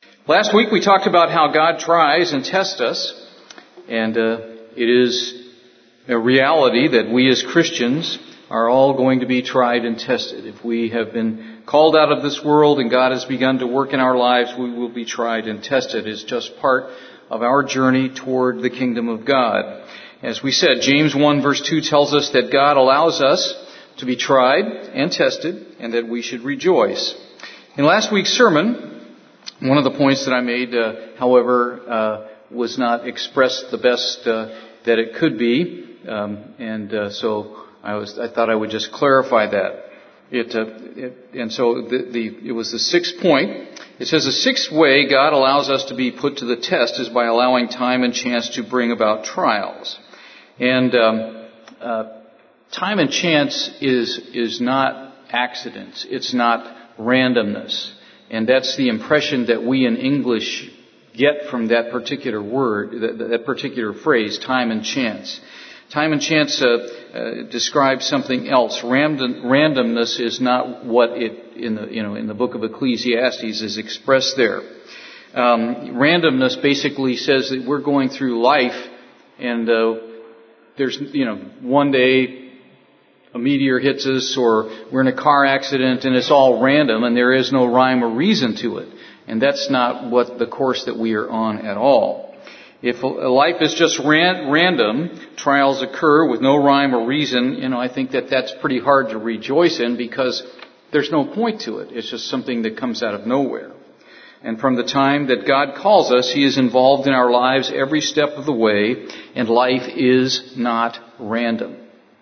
Last week we talked about how God tries and tests us, and it is a reality that we as Christians are all going to be tried and tested. If we have been called out of this world and God has begun to work in our lives, we will be tried and tested. It's just part of our journey toward the kingdom of God. As we said, James 1 verse 2 tells us that God allows us to be tried and tested and that we should rejoice. In last week's sermon, one of the points that I made, however, was not expressed the best that it could be, so I thought I would just clarify that. It was the sixth point. It says the sixth way God allows us to be put to the test is by allowing time and chance to bring about trials. And time and chance is not accidents. It's not randomness. And that's the impression that we in English get from that particular word, that particular phrase, time and chance. Time and chance describes something else. Randomness is not what it in the book of Ecclesiastes is expressed there. Randomness basically says that we're going through life, and there's one day a meteor hits us, or we're in a car accident, and it's all random, and there is no rhyme or reason to it. And that's not what the course that we are on at all. If life is just random, trials occur with no rhyme or reason, I think that's pretty hard to rejoice in because there's no point to it. It's just something that comes out of nowhere. And from the time that God calls us, He is involved in our lives every step of the way, and life is not random.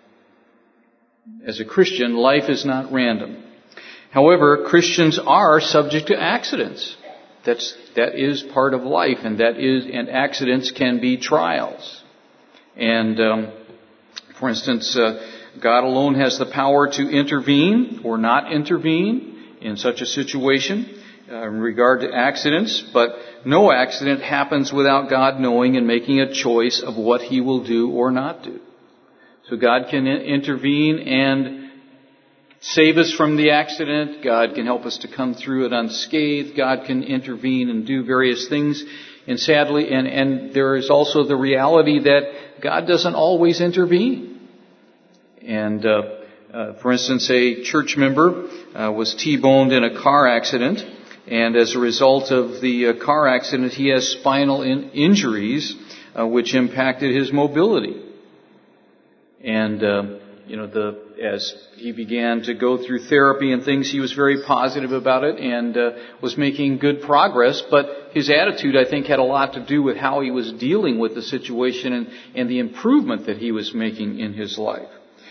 As a Christian, life is not random. However, Christians are subject to accidents. That is part of life, and accidents can be trials. And for instance, God alone has the power to intervene or not intervene in such a situation in regard to accidents, but no accident happens without God knowing and making a choice of what He will do or not do. So God can intervene and save us from the accident. God can help us to come through it unscathed. God can intervene and do various things. And sadly, and there is also the reality that God doesn't always intervene. And for instance, a church member was T-boned in a car accident. And as a result of the car accident, he has spinal injuries, which impacted his mobility. And, as he began to go through therapy and things, he was very positive about it and was making good progress. But his attitude, I think, had a lot to do with how he was dealing with the situation and the improvement that he was making in his life.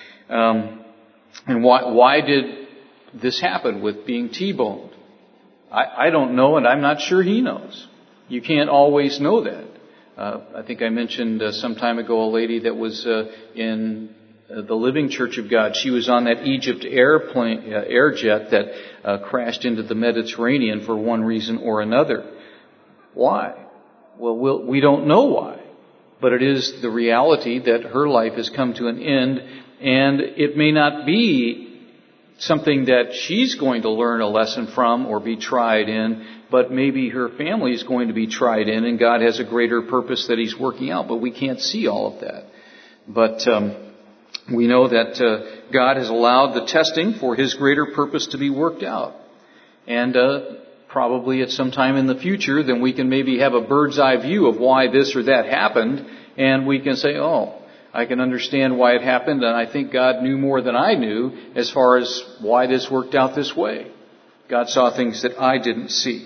And why did this happen with being T-boned? I don't know, and I'm not sure he knows. You can't always know that. I think I mentioned some time ago a lady that was in the Living Church of God. She was on that Egypt airjet that crashed into the Mediterranean for one reason or another. Why? Well, we don't know why. But it is the reality that her life has come to an end, and it may not be something that she's going to learn a lesson from or be tried in, but maybe her family is going to be tried in, and God has a greater purpose that He's working out, but we can't see all of that. But we know that God has allowed the testing for His greater purpose to be worked out. And probably at some time in the future, then we can maybe have a bird's eye view of why this or that happened, and we can say, I can understand why it happened, and I think God knew more than I knew as far as why this worked out this way. God saw things that I didn't see.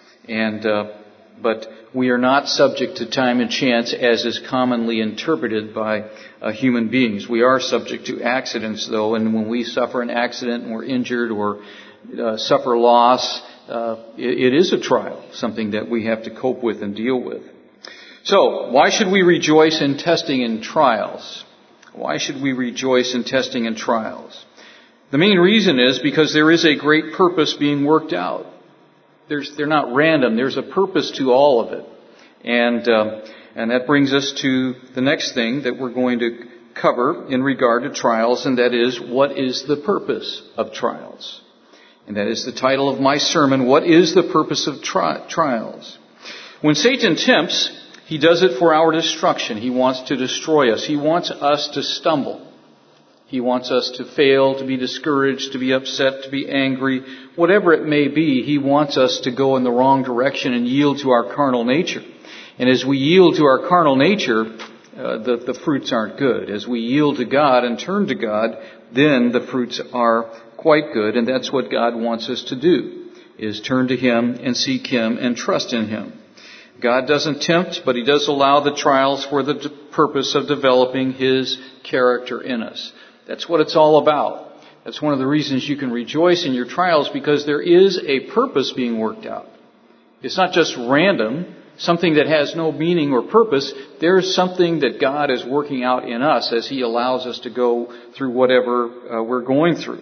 But we are not subject to time and chance as is commonly interpreted by human beings. We are subject to accidents, though, and when we suffer an accident and we're injured or suffer loss, it is a trial, something that we have to cope with and deal with. So, why should we rejoice in testing and trials? Why should we rejoice in testing and trials? The main reason is because there is a great purpose being worked out. They're not random. There's a purpose to all of it. And that brings us to the next thing that we're going to cover in regard to trials, and that is, what is the purpose of trials? And that is the title of my sermon, What is the Purpose of Trials? When Satan tempts, he does it for our destruction. He wants to destroy us. He wants us to stumble. He wants us to fail, to be discouraged, to be upset, to be angry. Whatever it may be, he wants us to go in the wrong direction and yield to our carnal nature. And as we yield to our carnal nature, the fruits aren't good. As we yield to God and turn to God, then the fruits are quite good. And that's what God wants us to do, is turn to Him and seek Him and trust in Him. God doesn't tempt, but He does allow the trials for the purpose of developing His character in us. That's what it's all about. That's one of the reasons you can rejoice in your trials, because there is a purpose being worked out. It's not just random, something that has no meaning or purpose. There's something that God is working out in us as He allows us to go through whatever we're going through.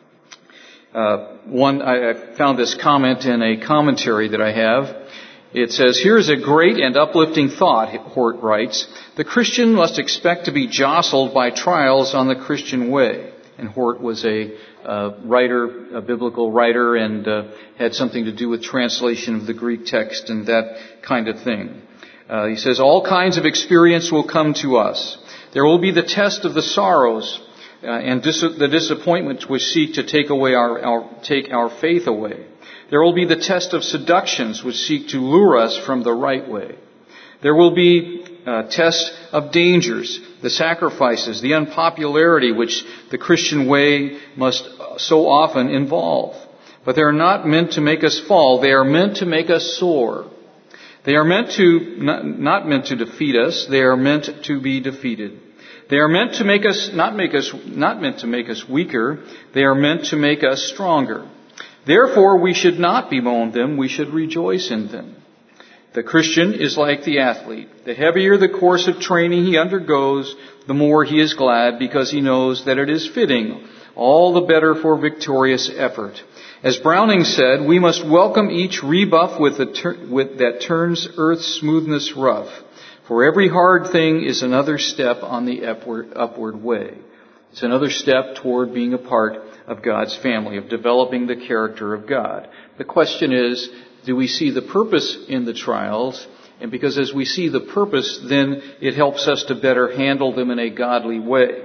I found this comment in a commentary that I have. It says, "Here's a great and uplifting thought," Hort writes. "The Christian must expect to be jostled by trials on the Christian way." And Hort was a biblical writer, and had something to do with translation of the Greek text and that kind of thing. He says, "All kinds of experience will come to us. There will be the test of the sorrows and the disappointments which seek to take our faith away. There will be the test of seductions which seek to lure us from the right way. There will be tests of dangers, the sacrifices, the unpopularity which the Christian way must so often involve. But they are not meant to make us fall. They are meant to make us soar. They are not meant to defeat us. They are meant to be defeated. They are meant to make us not meant to make us weaker. They are meant to make us stronger. Therefore, we should not bemoan them. We should rejoice in them. The Christian is like the athlete. The heavier the course of training he undergoes, the more he is glad, because he knows that it is fitting, all the better for victorious effort. As Browning said, we must welcome each rebuff that turns earth's smoothness rough. For every hard thing is another step on the upward way. It's another step toward being a part of God's family, of developing the character of God. The question is, do we see the purpose in the trials? And because as we see the purpose, then it helps us to better handle them in a godly way.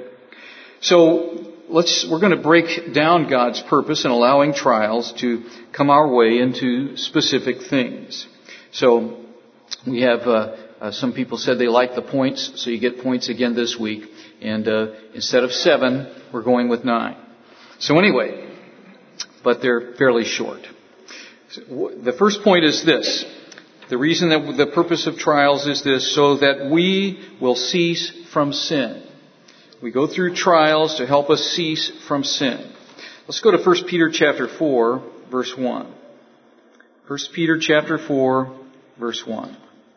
So we're going to break down God's purpose in allowing trials to come our way into specific things. So we have some people said they like the points, so you get points again this week. And instead of 7, we're going with 9. So anyway, but they're fairly short. The first point is this. The reason that the purpose of trials is this, so that we will cease from sin. We go through trials to help us cease from sin. Let's go to 1 Peter chapter 4, verse 1. 1 Peter chapter 4, verse 1.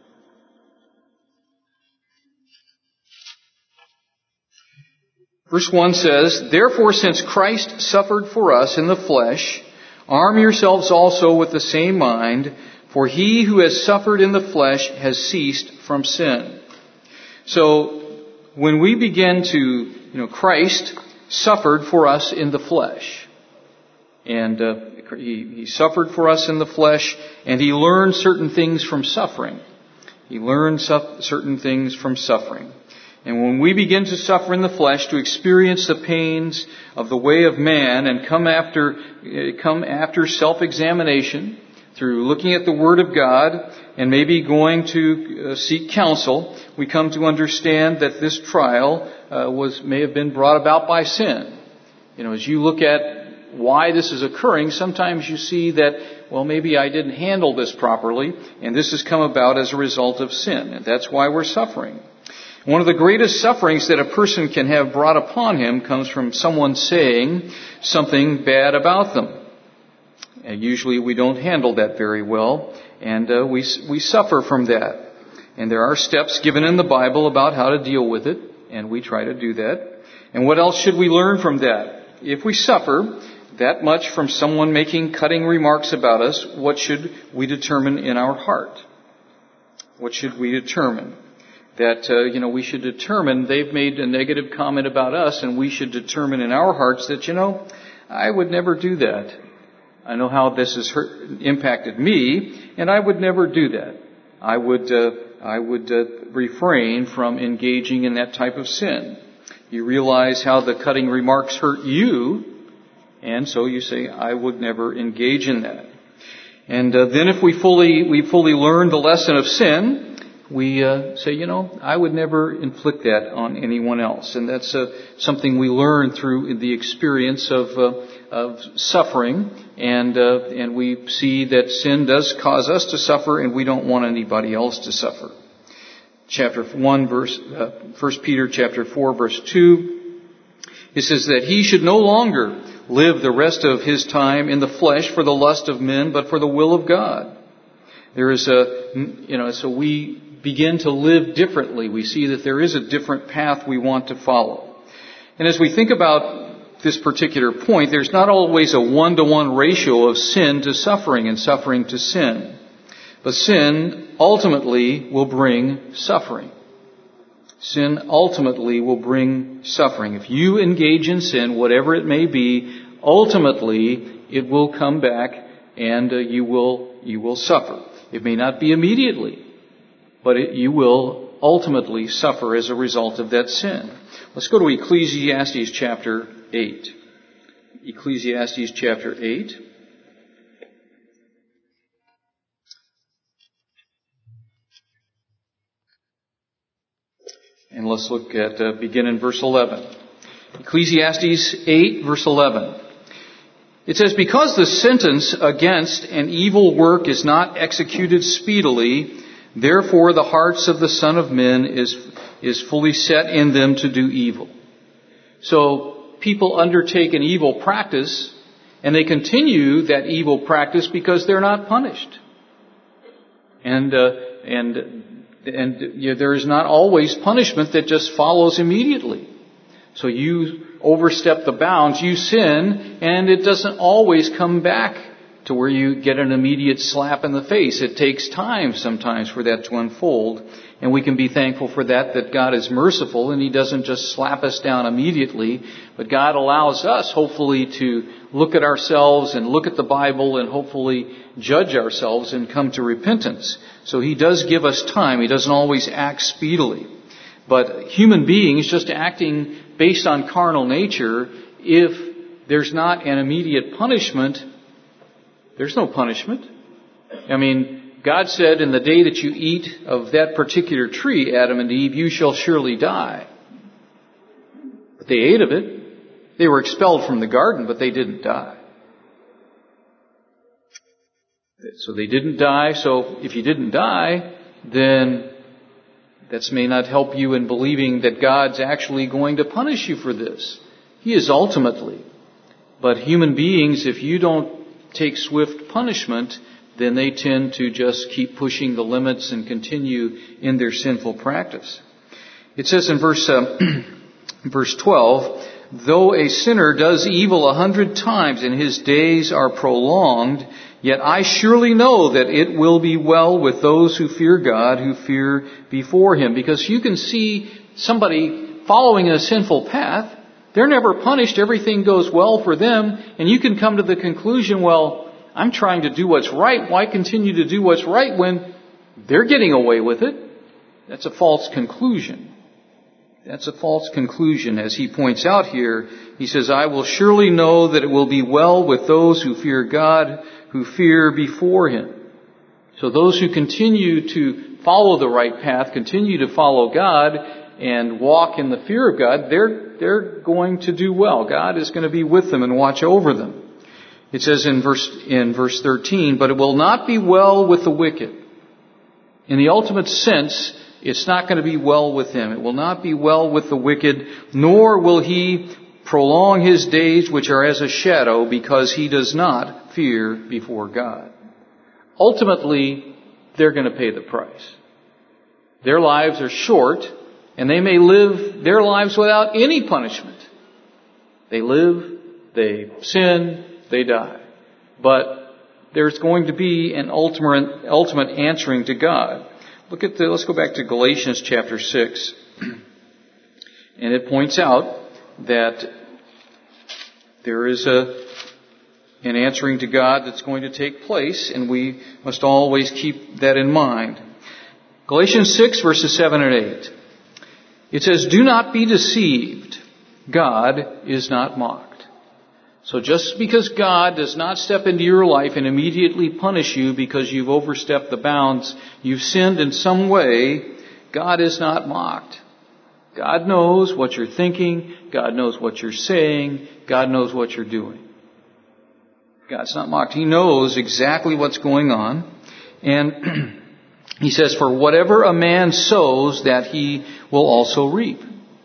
Verse 1 says, "Therefore, since Christ suffered for us in the flesh, arm yourselves also with the same mind, for he who has suffered in the flesh has ceased from sin." So, when we begin to, Christ suffered for us in the flesh. And he suffered for us in the flesh, and he learned certain things from suffering. He learned certain things from suffering. And when we begin to suffer in the flesh, to experience the pains of the way of man, and come after self-examination through looking at the Word of God and maybe going to seek counsel, we come to understand that this trial may have been brought about by sin. As you look at why this is occurring, sometimes you see that, maybe I didn't handle this properly, and this has come about as a result of sin, and that's why we're suffering. One of the greatest sufferings that a person can have brought upon him comes from someone saying something bad about them. And usually we don't handle that very well, and we suffer from that. And there are steps given in the Bible about how to deal with it, and we try to do that. And what else should we learn from that? If we suffer that much from someone making cutting remarks about us, what should we determine in our heart? What should we determine? That, we should determine they've made a negative comment about us, and we should determine in our hearts that, I would never do that. I know how this has impacted me, and I would never do that. I would refrain from engaging in that type of sin. You realize how the cutting remarks hurt you, and so you say, I would never engage in that. And then if we fully learn the lesson of sin, we say, I would never inflict that on anyone else. And that's something we learn through the experience of suffering. And we see that sin does cause us to suffer, and we don't want anybody else to suffer. Chapter 1, 1 Peter chapter 4, verse 2, it says that he should no longer live the rest of his time in the flesh for the lust of men, but for the will of God. There is so we begin to live differently. We see that there is a different path we want to follow. And as we think about this particular point, there's not always a 1-to-1 ratio of sin to suffering and suffering to sin. But sin ultimately will bring suffering. Sin ultimately will bring suffering. If you engage in sin, whatever it may be, ultimately it will come back and you will suffer. It may not be immediately, but you will ultimately suffer as a result of that sin. Let's go to Ecclesiastes chapter 8. Ecclesiastes chapter 8. And let's look at, begin in verse 11. Ecclesiastes 8, verse 11. It says, because the sentence against an evil work is not executed speedily, therefore the hearts of the Son of Men is fully set in them to do evil. So people undertake an evil practice, and they continue that evil practice because they're not punished. And there is not always punishment that just follows immediately. So you overstep the bounds, you sin, and it doesn't always come back to where you get an immediate slap in the face. It takes time sometimes for that to unfold, and we can be thankful for that God is merciful and He doesn't just slap us down immediately, but God allows us hopefully to look at ourselves and look at the Bible and hopefully judge ourselves and come to repentance. So He does give us time. He doesn't always act speedily. But human beings just acting based on carnal nature, if there's not an immediate punishment, there's no punishment. I mean, God said, in the day that you eat of that particular tree, Adam and Eve, you shall surely die. But they ate of it. They were expelled from the garden, but they didn't die. So they didn't die. So if you didn't die, then that may not help you in believing that God's actually going to punish you for this. He is ultimately. But human beings, if you don't take swift punishment, then they tend to just keep pushing the limits and continue in their sinful practice. It says in verse 12, though a sinner does evil 100 times and his days are prolonged, yet I surely know that it will be well with those who fear God, who fear before Him. Because you can see somebody following a sinful path, they're never punished, everything goes well for them, and you can come to the conclusion, well, I'm trying to do what's right, why continue to do what's right when they're getting away with it? That's a false conclusion. That's a false conclusion. As he points out here, he says, I will surely know that it will be well with those who fear God, who fear before Him. So those who continue to follow the right path, continue to follow God and walk in the fear of God, they're going to do well. God is going to be with them and watch over them. It says in verse 13, but it will not be well with the wicked. In the ultimate sense, it's not going to be well with him. It will not be well with the wicked, nor will he prolong his days which are as a shadow, because he does not fear before God. Ultimately, they're going to pay the price. Their lives are short, and they may live their lives without any punishment. They live, they sin, they die. But there's going to be an ultimate answering to God. Let's go back to Galatians chapter 6. And it points out that there is and answering to God that's going to take place, and we must always keep that in mind. Galatians 6, verses 7 and 8. It says, "Do not be deceived. God is not mocked." So just because God does not step into your life and immediately punish you because you've overstepped the bounds, you've sinned in some way, God is not mocked. God knows what you're thinking. God knows what you're saying. God knows what you're doing. God's not mocked. He knows exactly what's going on. And he says, "For whatever a man sows, that he will also reap."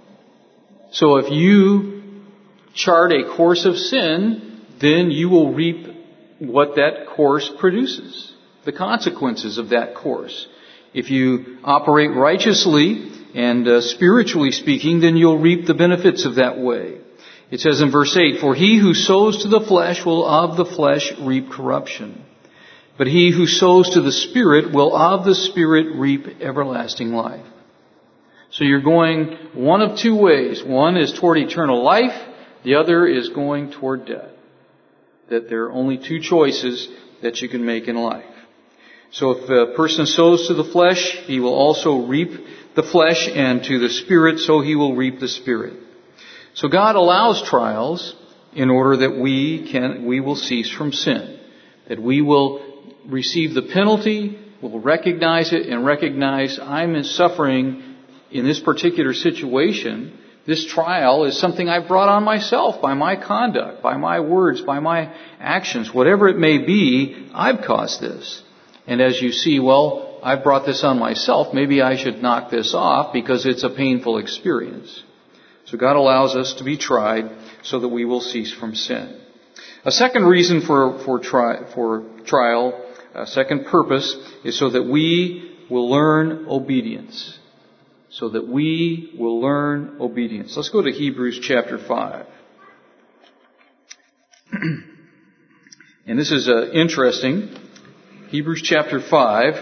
So if you chart a course of sin, then you will reap what that course produces, the consequences of that course. If you operate righteously and spiritually speaking, then you'll reap the benefits of that way. It says in verse 8, "For he who sows to the flesh will of the flesh reap corruption. But he who sows to the Spirit will of the Spirit reap everlasting life." So you're going one of two ways. One is toward eternal life. The other is going toward death. That there are only two choices that you can make in life. So if a person sows to the flesh, he will also reap the flesh, and to the Spirit, so he will reap the Spirit. So God allows trials in order that we will cease from sin. That we will receive the penalty, will recognize it, and recognize I'm suffering in this particular situation. This trial is something I've brought on myself by my conduct, by my words, by my actions. Whatever it may be, I've caused this. And as you see, well, I've brought this on myself. Maybe I should knock this off because it's a painful experience. So God allows us to be tried so that we will cease from sin. A second reason for trial, a second purpose, is so that we will learn obedience. So that we will learn obedience. Let's go to Hebrews chapter 5. And this is interesting. Hebrews chapter 5.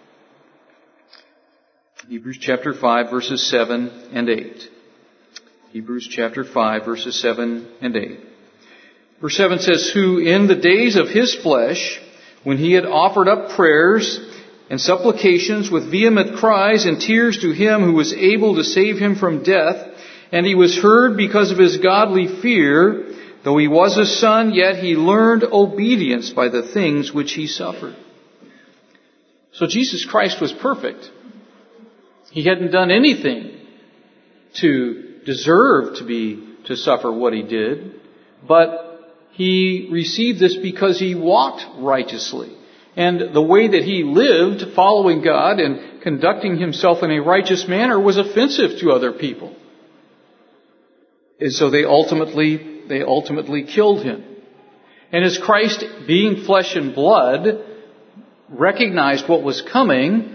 Hebrews chapter 5, verses 7 and 8. Hebrews chapter 5, verses 7 and 8. Verse 7 says, "Who in the days of his flesh, when he had offered up prayers and supplications with vehement cries and tears to him who was able to save him from death, and he was heard because of his godly fear, though he was a son, yet he learned obedience by the things which he suffered." So Jesus Christ was perfect. He hadn't done anything to deserve to suffer what he did, but he received this because he walked righteously. And the way that he lived, following God and conducting himself in a righteous manner, was offensive to other people. And so they ultimately killed him. And as Christ, being flesh and blood, recognized what was coming,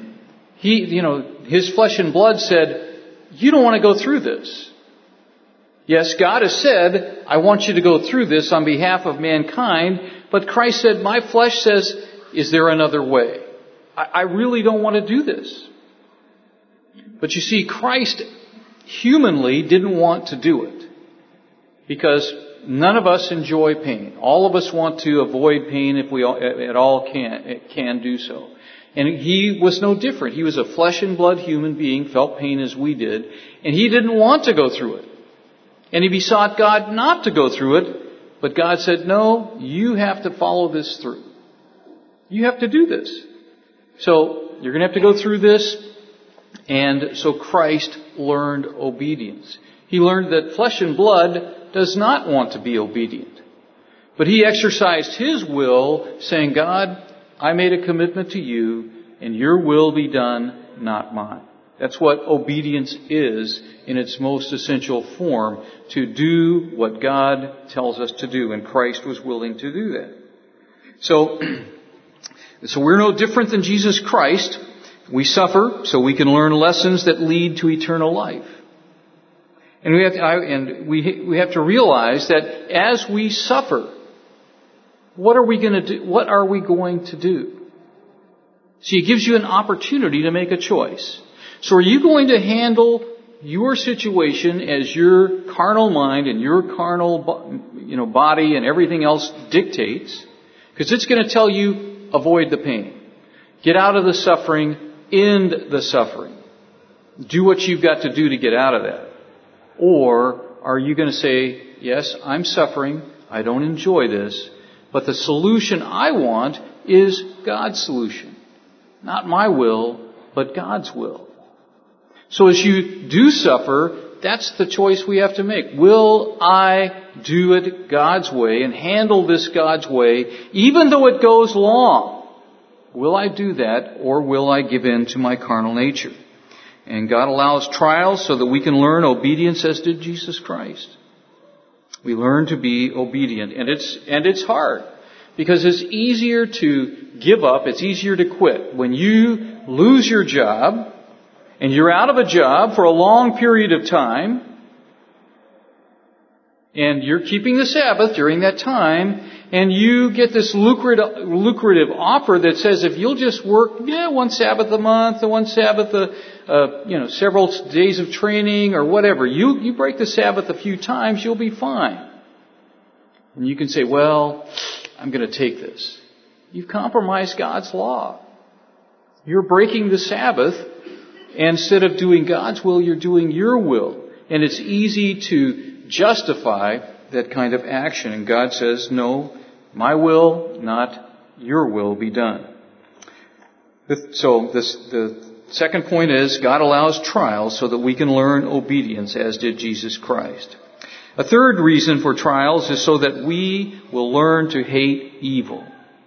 his flesh and blood said, "You don't want to go through this. Yes, God has said, I want you to go through this on behalf of mankind, but Christ said, my flesh says, is there another way? I really don't want to do this." But you see, Christ humanly didn't want to do it. Because none of us enjoy pain. All of us want to avoid pain if we at all can do so. And he was no different. He was a flesh and blood human being, felt pain as we did, and he didn't want to go through it. And he besought God not to go through it, but God said, "No, you have to follow this through. You have to do this. So you're going to have to go through this." And so Christ learned obedience. He learned that flesh and blood does not want to be obedient. But he exercised his will, saying, "God, I made a commitment to you, and your will be done, not mine." That's what obedience is in its most essential form, to do what God tells us to do, and Christ was willing to do that. So we're no different than Jesus Christ. We suffer so we can learn lessons that lead to eternal life. And we have to realize that as we suffer, what are we going to do? What are we going to do? See, it gives you an opportunity to make a choice. So are you going to handle your situation as your carnal mind and your carnal body and everything else dictates, because it's going to tell you avoid the pain. Get out of the suffering, end the suffering. Do what you've got to do to get out of that. Or are you going to say, yes, I'm suffering, I don't enjoy this, but the solution I want is God's solution. Not my will, but God's will. So as you do suffer, that's the choice we have to make. Will I do it God's way and handle this God's way, even though it goes long? Will I do that, or will I give in to my carnal nature? And God allows trials so that we can learn obedience as did Jesus Christ. We learn to be obedient. And it's hard, because it's easier to give up, it's easier to quit. When you lose your job, and you're out of a job for a long period of time, and you're keeping the Sabbath during that time, and you get this lucrative offer that says if you'll just work one Sabbath a month, one Sabbath several days of training or whatever, you break the Sabbath a few times, you'll be fine. And you can say, well, I'm going to take this. You've compromised God's law. You're breaking the Sabbath. Instead of doing God's will, you're doing your will. And it's easy to justify that kind of action. And God says, no, my will, not your will, be done. So the second point is God allows trials so that we can learn obedience, as did Jesus Christ. A third reason for trials is so that we will learn to hate evil.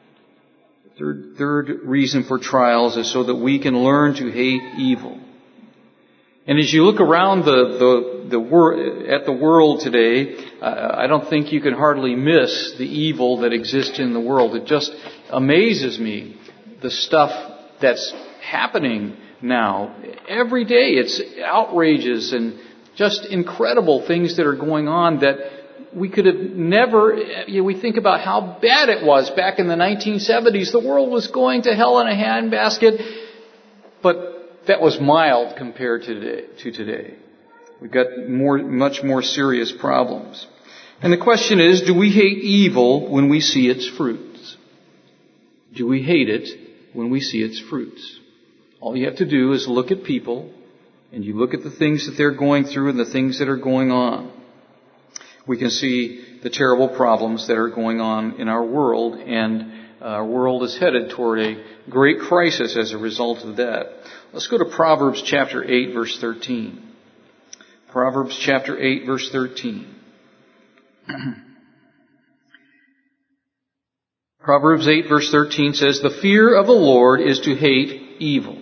Third reason for trials is so that we can learn to hate evil. And as you look around at the world today, I don't think you can hardly miss the evil that exists in the world. It just amazes me, the stuff that's happening now. Every day it's outrages and just incredible things that are going on that we could have never, we think about how bad it was back in the 1970s. The world was going to hell in a handbasket, but that was mild compared to today. We've got much more serious problems. And the question is, do we hate evil when we see its fruits? Do we hate it when we see its fruits? All you have to do is look at people, and you look at the things that they're going through and the things that are going on. We can see the terrible problems that are going on in our world, and our world is headed toward a great crisis as a result of that. Let's go to Proverbs chapter 8, verse 13. Proverbs chapter 8, verse 13. Proverbs 8, verse 13 says, "The fear of the Lord is to hate evil."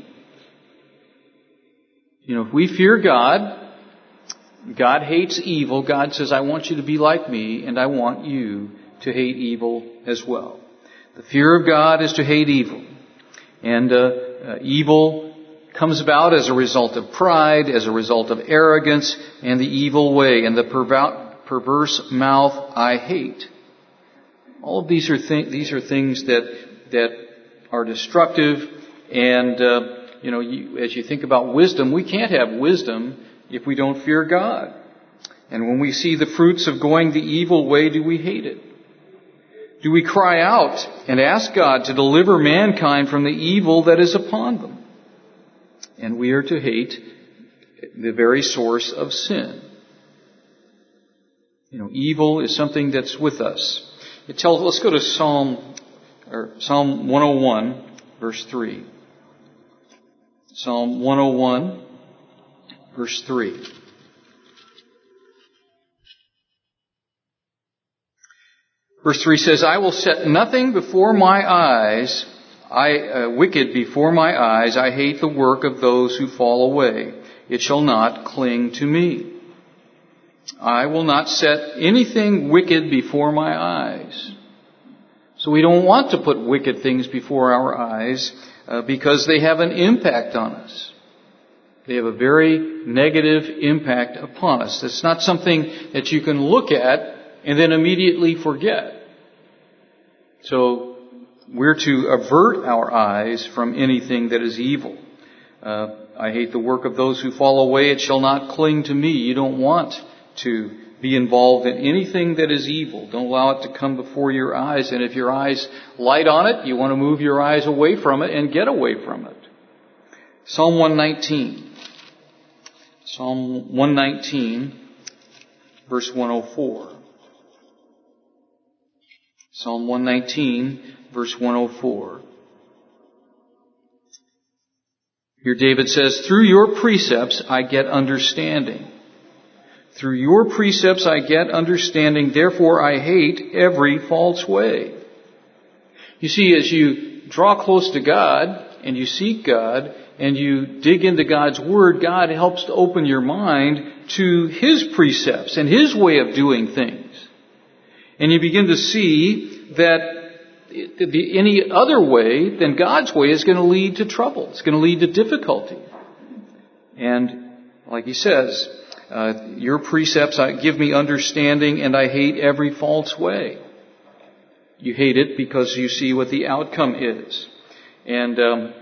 If we fear God, God hates evil. God says, I want you to be like me, and I want you to hate evil as well. The fear of God is to hate evil. And evil comes about as a result of pride, as a result of arrogance, and the evil way, and the perverse mouth I hate. All of these are things that are destructive, and as you think about wisdom, we can't have wisdom if we don't fear God. And when we see the fruits of going the evil way, do we hate it? Do we cry out and ask God to deliver mankind from the evil that is upon them? And we are to hate the very source of sin. Evil is something that's with us. Let's go to Psalm 101, verse 3. Psalm 101, verse 3. Verse 3 says, I will set nothing before my eyes, wicked before my eyes. I hate the work of those who fall away. It shall not cling to me. I will not set anything wicked before my eyes. So we don't want to put wicked things before our eyes because they have an impact on us. They have a very negative impact upon us. It's not something that you can look at and then immediately forget. So we're to avert our eyes from anything that is evil. I hate the work of those who fall away. It shall not cling to me. You don't want to be involved in anything that is evil. Don't allow it to come before your eyes. And if your eyes light on it, you want to move your eyes away from it and get away from it. Psalm 119. Psalm 119, verse 104. Psalm 119, verse 104. Here David says, through your precepts I get understanding. Through your precepts I get understanding, therefore I hate every false way. You see, as you draw close to God and you seek God and you dig into God's Word, God helps to open your mind to His precepts and His way of doing things. And you begin to see that any other way than God's way is going to lead to trouble. It's going to lead to difficulty. And like he says, your precepts give me understanding, and I hate every false way. You hate it because you see what the outcome is. And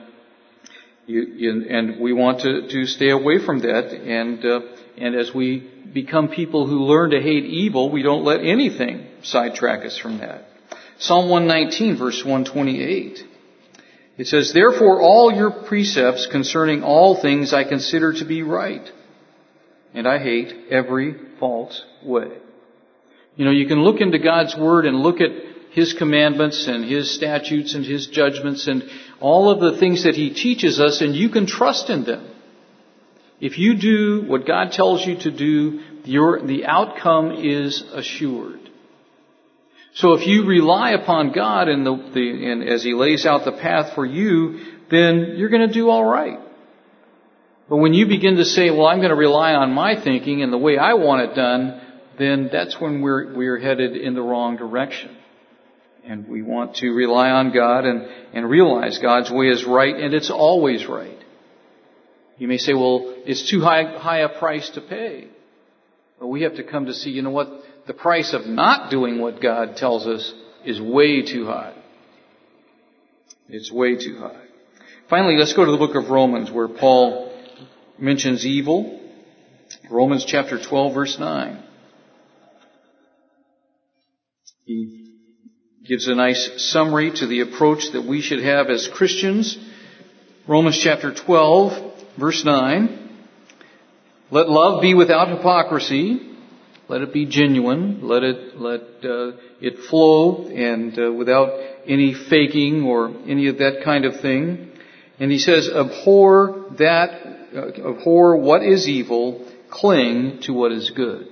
and we want to stay away from that. And as we become people who learn to hate evil, we don't let anything sidetrack us from that. Psalm 119, verse 128. It says, therefore all your precepts concerning all things I consider to be right, and I hate every false way. You know, you can look into God's Word and look at His commandments and His statutes and His judgments and all of the things that He teaches us, and you can trust in them. If you do what God tells you to do, the outcome is assured. So if you rely upon God and as He lays out the path for you, then you're going to do all right. But when you begin to say, well, I'm going to rely on my thinking and the way I want it done, then that's when we're headed in the wrong direction. And we want to rely on God and realize God's way is right, and it's always right. You may say, well, it's too high a price to pay. But we have to come to see, you know what? The price of not doing what God tells us is way too high. It's way too high. Finally, let's go to the book of Romans, where Paul mentions evil. Romans chapter 12, verse 9. He gives a nice summary to the approach that we should have as Christians. Romans chapter 12, verse 9. Let love be without hypocrisy. Let it be genuine. Let it flow and without any faking or any of that kind of thing. And he says, abhor what is evil, cling to what is good.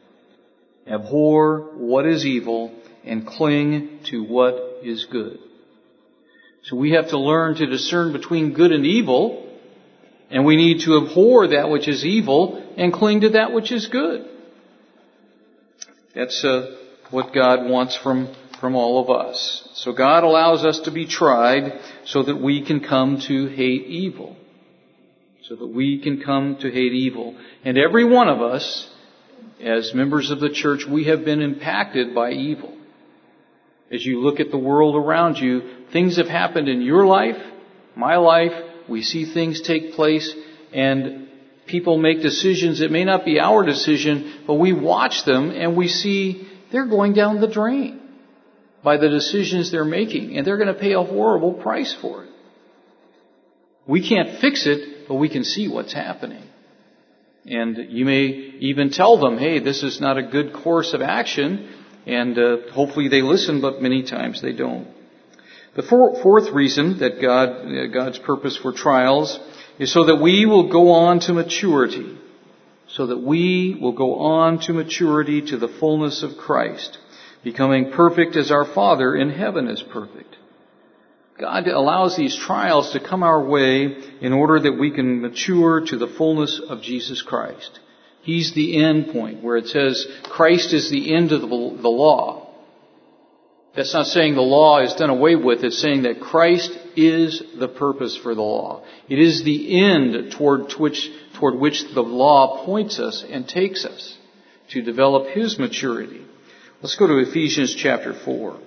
Abhor what is evil and cling to what is good. So we have to learn to discern between good and evil, and we need to abhor that which is evil and cling to that which is good. That's what God wants from all of us. So God allows us to be tried so that we can come to hate evil. So that we can come to hate evil. And every one of us, as members of the church, we have been impacted by evil. As you look at the world around you, things have happened in your life, my life. We see things take place, and people make decisions that may not be our decision, but we watch them and we see they're going down the drain by the decisions they're making, and they're going to pay a horrible price for it. We can't fix it, but we can see what's happening. And you may even tell them, hey, this is not a good course of action, and hopefully they listen, but many times they don't. The fourth reason that God's purpose for trials is so that we will go on to maturity. So that we will go on to maturity, to the fullness of Christ, becoming perfect as our Father in heaven is perfect. God allows these trials to come our way in order that we can mature to the fullness of Jesus Christ. He's the end point, where it says Christ is the end of the law. That's not saying the law is done away with. It's saying that Christ is the purpose for the law. It is the end toward which the law points us and takes us to develop His maturity. Let's go to Ephesians chapter 4.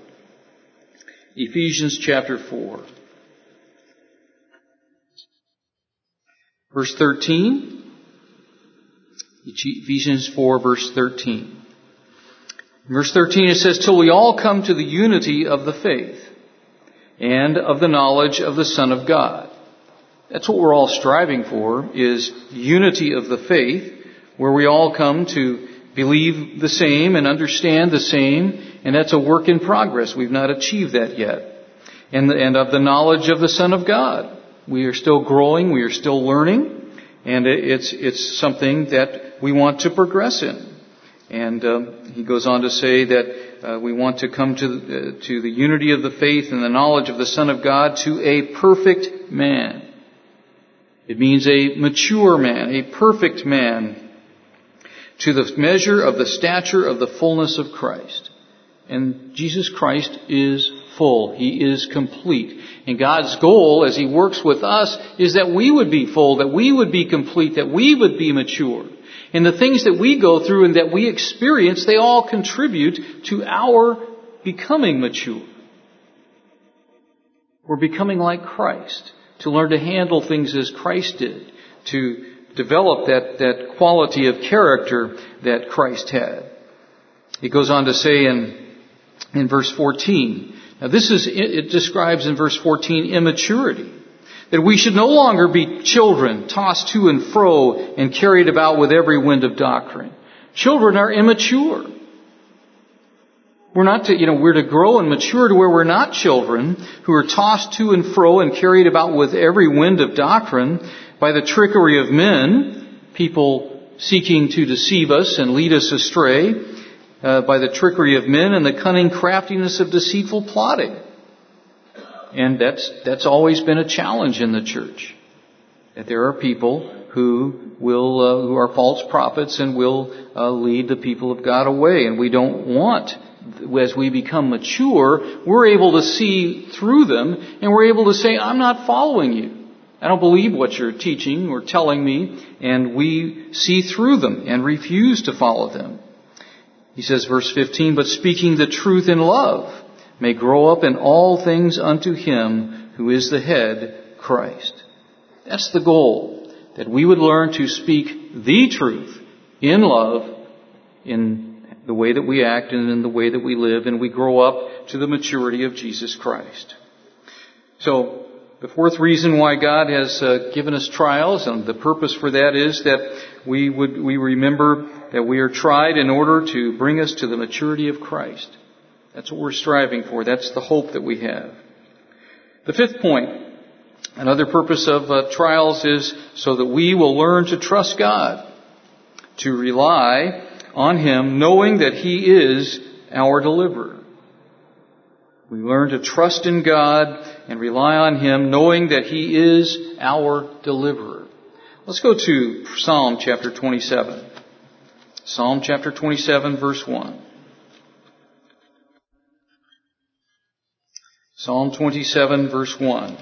Ephesians chapter 4. Verse 13. Ephesians 4, verse 13. In verse 13 it says, till we all come to the unity of the faith and of the knowledge of the Son of God. That's what we're all striving for, is unity of the faith, where we all come to believe the same and understand the same, and that's a work in progress. We've not achieved that yet. And of the knowledge of the Son of God. We are still growing, we are still learning, and it's something that we want to progress in. And he goes on to say that we want to come to the unity of the faith and the knowledge of the Son of God, to a perfect man. It means a mature man, a perfect man, to the measure of the stature of the fullness of Christ. And Jesus Christ is full. He is complete. And God's goal as He works with us is that we would be full, that we would be complete, that we would be mature. And the things that we go through and that we experience, they all contribute to our becoming mature. We're becoming like Christ, to learn to handle things as Christ did, to develop that quality of character that Christ had. He goes on to say in verse 14, now it describes in verse 14 immaturity. That we should no longer be children, tossed to and fro and carried about with every wind of doctrine. Children are immature. We're to grow and mature to where we're not children who are tossed to and fro and carried about with every wind of doctrine by the trickery of men, people seeking to deceive us and lead us astray, by the trickery of men and the cunning craftiness of deceitful plotting. And that's always been a challenge in the church. That there are people who are false prophets and will lead the people of God away. And we don't want, as we become mature, we're able to see through them and we're able to say, I'm not following you. I don't believe what you're teaching or telling me. And we see through them and refuse to follow them. He says, verse 15, but speaking the truth in love, may grow up in all things unto Him who is the head, Christ. That's the goal, that we would learn to speak the truth in love, in the way that we act and in the way that we live, and we grow up to the maturity of Jesus Christ. So, the fourth reason why God has given us trials, and the purpose for that is that we remember that we are tried in order to bring us to the maturity of Christ. That's what we're striving for. That's the hope that we have. The fifth point, another purpose of trials is so that we will learn to trust God, to rely on Him, knowing that He is our deliverer. We learn to trust in God and rely on Him, knowing that He is our deliverer. Let's go to Psalm chapter 27. Psalm chapter 27, verse 1. Psalm 27, verse 1.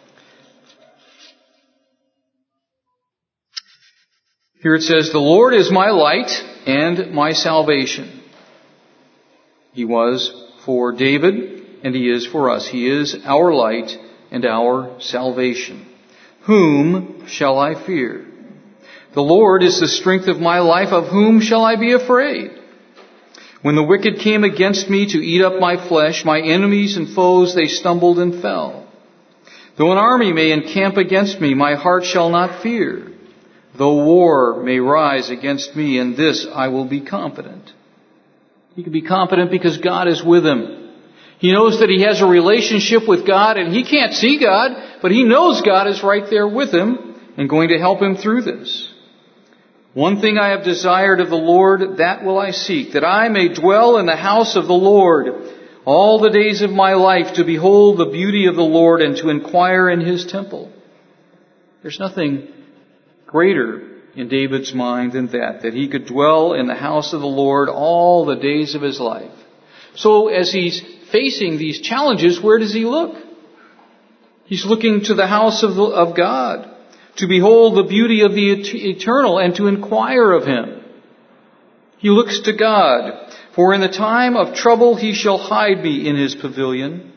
Here it says, the Lord is my light and my salvation. He was for David, and He is for us. He is our light and our salvation. Whom shall I fear? The Lord is the strength of my life. Of whom shall I be afraid? When the wicked came against me to eat up my flesh, my enemies and foes, they stumbled and fell. Though an army may encamp against me, my heart shall not fear. Though war may rise against me, in this I will be confident. He can be confident because God is with him. He knows that he has a relationship with God, and he can't see God, but he knows God is right there with him and going to help him through this. One thing I have desired of the Lord, that will I seek, that I may dwell in the house of the Lord all the days of my life, to behold the beauty of the Lord and to inquire in His temple. There's nothing greater in David's mind than that he could dwell in the house of the Lord all the days of his life. So as he's facing these challenges, where does he look? He's looking to the house of God, to behold the beauty of the eternal and to inquire of Him. He looks to God, for in the time of trouble He shall hide me in His pavilion.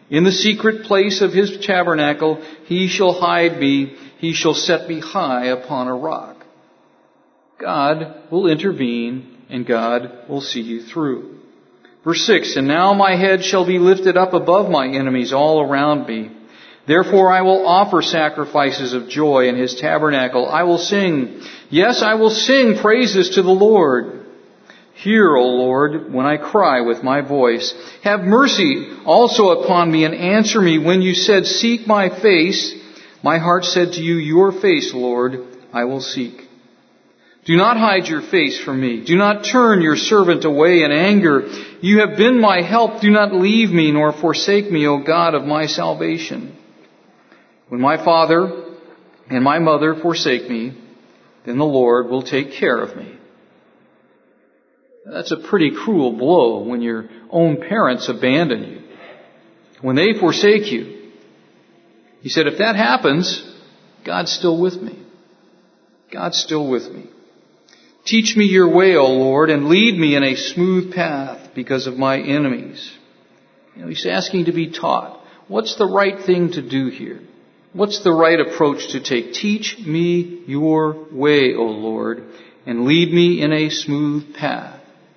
In the secret place of His tabernacle, He shall hide me. He shall set me high upon a rock. God will intervene, and God will see you through. Verse 6, and now my head shall be lifted up above my enemies all around me. Therefore I will offer sacrifices of joy in His tabernacle. I will sing. Yes, I will sing praises to the Lord. Hear, O Lord, when I cry with my voice. Have mercy also upon me and answer me when you said, seek my face. My heart said to you, your face, Lord, I will seek. Do not hide your face from me. Do not turn your servant away in anger. You have been my help. Do not leave me nor forsake me, O God of my salvation. When my father and my mother forsake me, then the Lord will take care of me. That's a pretty cruel blow when your own parents abandon you. When they forsake you. He said, if that happens, God's still with me. God's still with me. Teach me your way, O Lord, and lead me in a smooth path because of my enemies. He's asking to be taught. What's the right thing to do here? What's the right approach to take? Teach me your way, O Lord, and lead me in a smooth path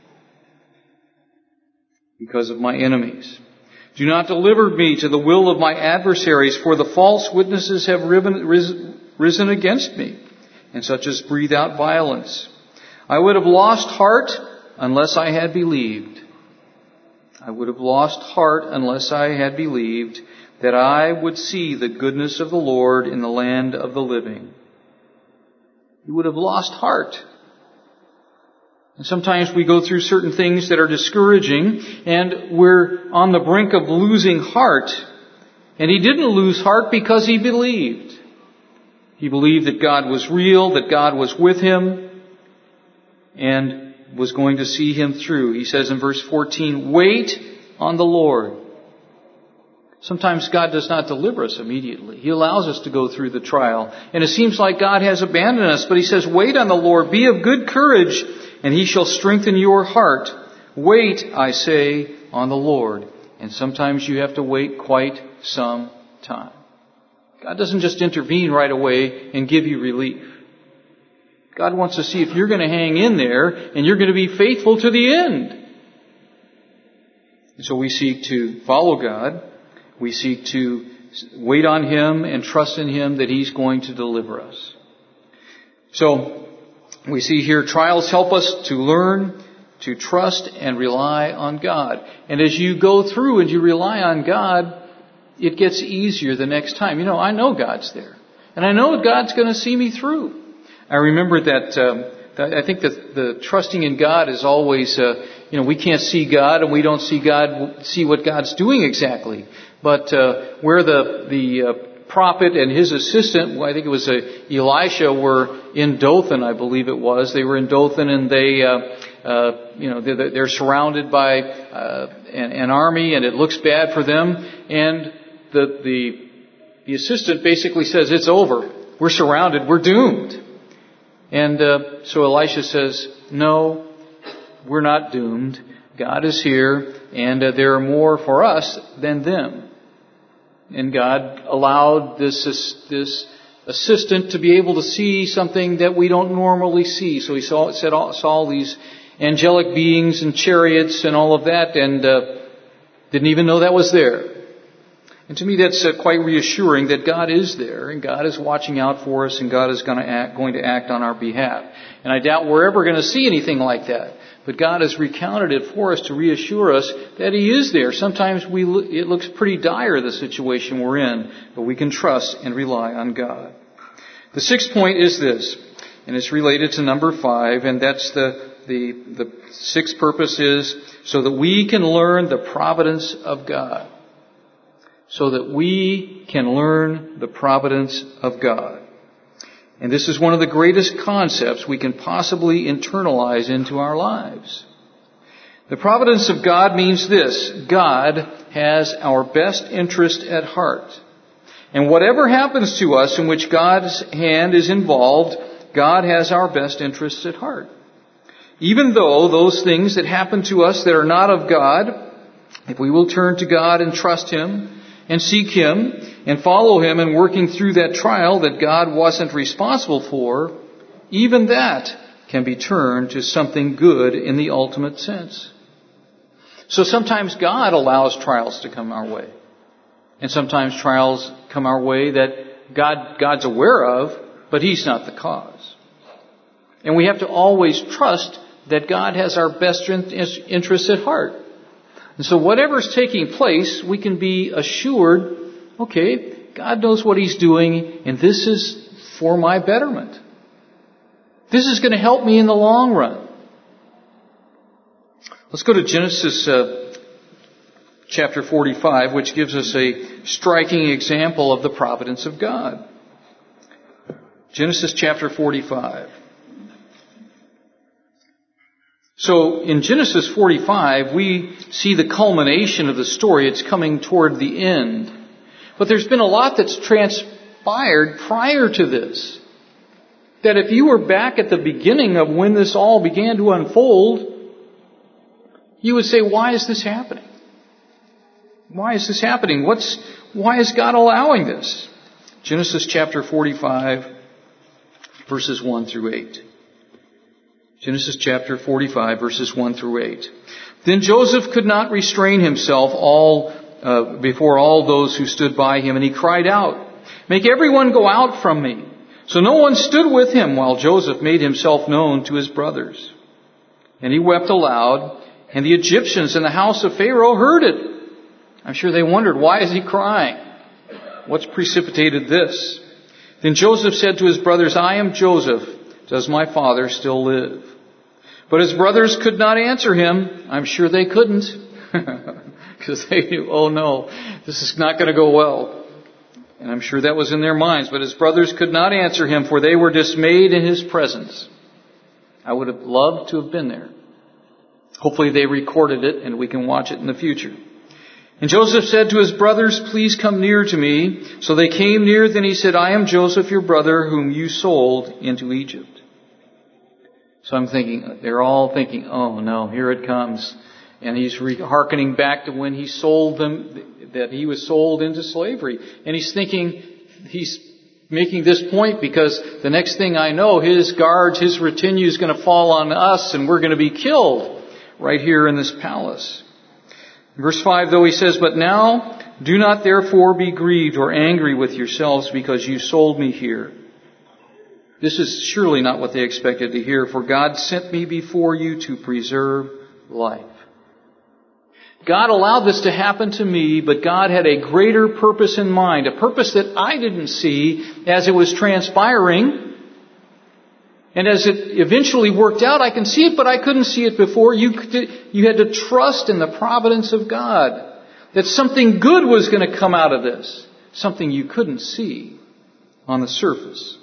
because of my enemies. Do not deliver me to the will of my adversaries, for the false witnesses have risen against me, and such as breathe out violence. I would have lost heart unless I had believed. I would have lost heart unless I had believed that I would see the goodness of the Lord in the land of the living. You would have lost heart. And sometimes we go through certain things that are discouraging, and we're on the brink of losing heart. And he didn't lose heart because he believed. He believed that God was real, that God was with him, and was going to see him through. He says in verse 14, wait on the Lord. Sometimes God does not deliver us immediately. He allows us to go through the trial. And it seems like God has abandoned us. But he says, wait on the Lord. Be of good courage, and he shall strengthen your heart. Wait, I say, on the Lord. And sometimes you have to wait quite some time. God doesn't just intervene right away and give you relief. God wants to see if you're going to hang in there and you're going to be faithful to the end. And so we seek to follow God. We seek to wait on Him and trust in Him that He's going to deliver us. So we see here trials help us to learn, to trust and rely on God. And as you go through and you rely on God, it gets easier the next time. I know God's there. And I know God's going to see me through. I remember that I think that the trusting in God is always, we can't see God and we don't see what God's doing exactly. But where the prophet and his assistant, I think it was Elisha, were in Dothan, I believe it was. They were in Dothan, and they're surrounded by an army, and it looks bad for them. And the assistant basically says, "It's over. We're surrounded. We're doomed." And so Elisha says, "No, we're not doomed. God is here, and there are more for us than them." And God allowed this assistant to be able to see something that we don't normally see. So he saw all these angelic beings and chariots and all of that, and didn't even know that was there. And to me, that's quite reassuring that God is there, and God is watching out for us, and God is going to act on our behalf. And I doubt we're ever going to see anything like that. But God has recounted it for us to reassure us that He is there. Sometimes it looks pretty dire, the situation we're in, but we can trust and rely on God. The sixth point is this, and it's related to number 5, and that's the sixth purpose is so that we can learn the providence of God. So that we can learn the providence of God. And this is one of the greatest concepts we can possibly internalize into our lives. The providence of God means this: God has our best interest at heart. And whatever happens to us in which God's hand is involved, God has our best interests at heart. Even though those things that happen to us that are not of God, if we will turn to God and trust Him, and seek Him and follow Him in working through that trial that God wasn't responsible for, even that can be turned to something good in the ultimate sense. So sometimes God allows trials to come our way. And sometimes trials come our way that God's aware of, but He's not the cause. And we have to always trust that God has our best interests at heart. And so whatever's taking place, we can be assured, okay, God knows what He's doing, and this is for my betterment. This is going to help me in the long run. Let's go to Genesis chapter 45, which gives us a striking example of the providence of God. Genesis chapter 45. So in Genesis 45, we see the culmination of the story. It's coming toward the end. But there's been a lot that's transpired prior to this. That if you were back at the beginning of when this all began to unfold, you would say, why is this happening? Why is this happening? Why is God allowing this? Genesis chapter 45, verses 1 through 8. Genesis chapter 45, verses 1 through 8. Then Joseph could not restrain himself before all those who stood by him, and he cried out, "Make everyone go out from me." So no one stood with him while Joseph made himself known to his brothers. And he wept aloud, and the Egyptians in the house of Pharaoh heard it. I'm sure they wondered, why is he crying? What's precipitated this? Then Joseph said to his brothers, "I am Joseph. Does my father still live?" But his brothers could not answer him. I'm sure they couldn't. Because they knew, oh no, this is not going to go well. And I'm sure that was in their minds. But his brothers could not answer him, for they were dismayed in his presence. I would have loved to have been there. Hopefully they recorded it and we can watch it in the future. And Joseph said to his brothers, "Please come near to me." So they came near. Then he said, "I am Joseph, your brother, whom you sold into Egypt." So they're all thinking, oh no, here it comes. And he's hearkening back to when he sold them, that he was sold into slavery. And he's thinking, he's making this point because the next thing I know, his guards, his retinue is going to fall on us and we're going to be killed right here in this palace. Verse 5, though, he says, "But now do not therefore be grieved or angry with yourselves because you sold me here." This is surely not what they expected to hear, for God sent me before you to preserve life. God allowed this to happen to me, but God had a greater purpose in mind, a purpose that I didn't see as it was transpiring. And as it eventually worked out, I can see it, but I couldn't see it before. You had to trust in the providence of God, that something good was going to come out of this, something you couldn't see on the surface.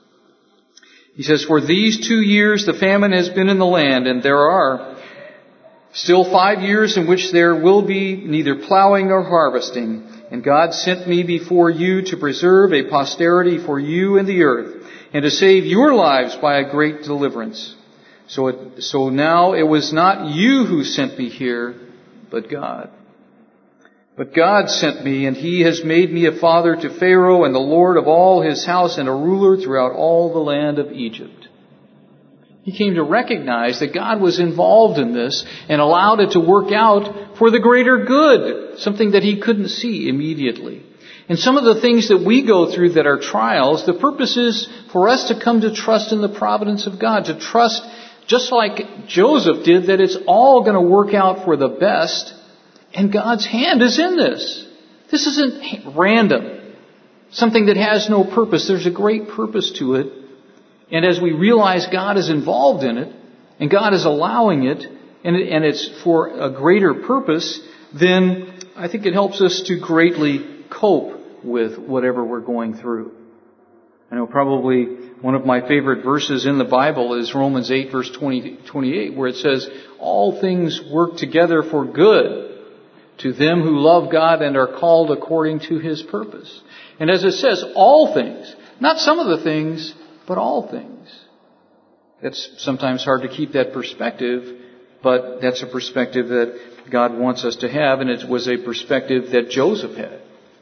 He says, "For these 2 years the famine has been in the land, and there are still 5 years in which there will be neither plowing nor harvesting. And God sent me before you to preserve a posterity for you in the earth, and to save your lives by a great deliverance. So now it was not you who sent me here, but God. But God sent me, and He has made me a father to Pharaoh and the Lord of all his house and a ruler throughout all the land of Egypt." He came to recognize that God was involved in this and allowed it to work out for the greater good, something that he couldn't see immediately. And some of the things that we go through that are trials, the purpose is for us to come to trust in the providence of God, to trust, just like Joseph did, that it's all going to work out for the best. And God's hand is in this. This isn't random. Something that has no purpose. There's a great purpose to it. And as we realize God is involved in it, and God is allowing it, and it's for a greater purpose, then I think it helps us to greatly cope with whatever we're going through. I know probably one of my favorite verses in the Bible is Romans 8, verse 28, where it says, "All things work together for good to them who love God and are called according to His purpose." And as it says, all things, not some of the things, but all things. It's sometimes hard to keep that perspective, but that's a perspective that God wants us to have, and it was a perspective that Joseph had.